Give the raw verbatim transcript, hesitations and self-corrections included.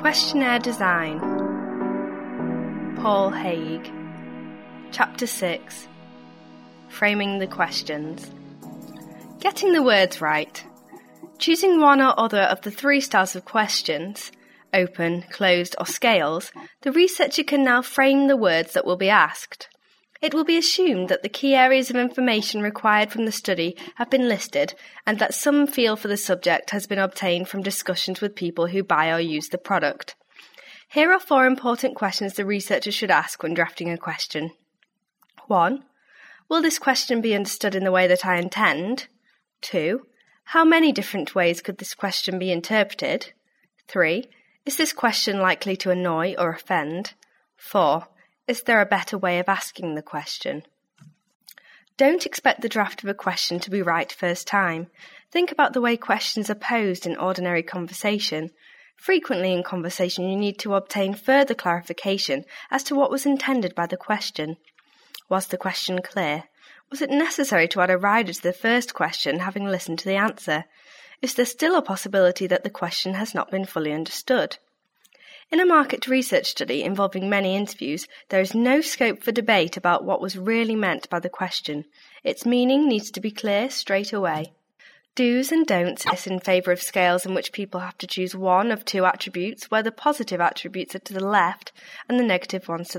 Questionnaire Design. Paul Haig. Chapter six. Framing the Questions. Getting the words right. Choosing one or other of the three styles of questions, open, closed, or scales, the researcher can now frame the words that will be asked. It will be assumed that the key areas of information required from the study have been listed and that some feel for the subject has been obtained from discussions with people who buy or use the product. Here are four important questions the researcher should ask when drafting a question. one. Will this question be understood in the way that I intend? two. How many different ways could this question be interpreted? three. Is this question likely to annoy or offend? four. Is there a better way of asking the question? Don't expect the draft of a question to be right first time. Think about the way questions are posed in ordinary conversation. Frequently in conversation you need to obtain further clarification as to what was intended by the question. Was the question clear? Was it necessary to add a rider to the first question, having listened to the answer? Is there still a possibility that the question has not been fully understood? In a market research study involving many interviews, there is no scope for debate about what was really meant by the question. Its meaning needs to be clear straight away. Do's and don'ts in favour of scales in which people have to choose one of two attributes, where the positive attributes are to the left and the negative ones to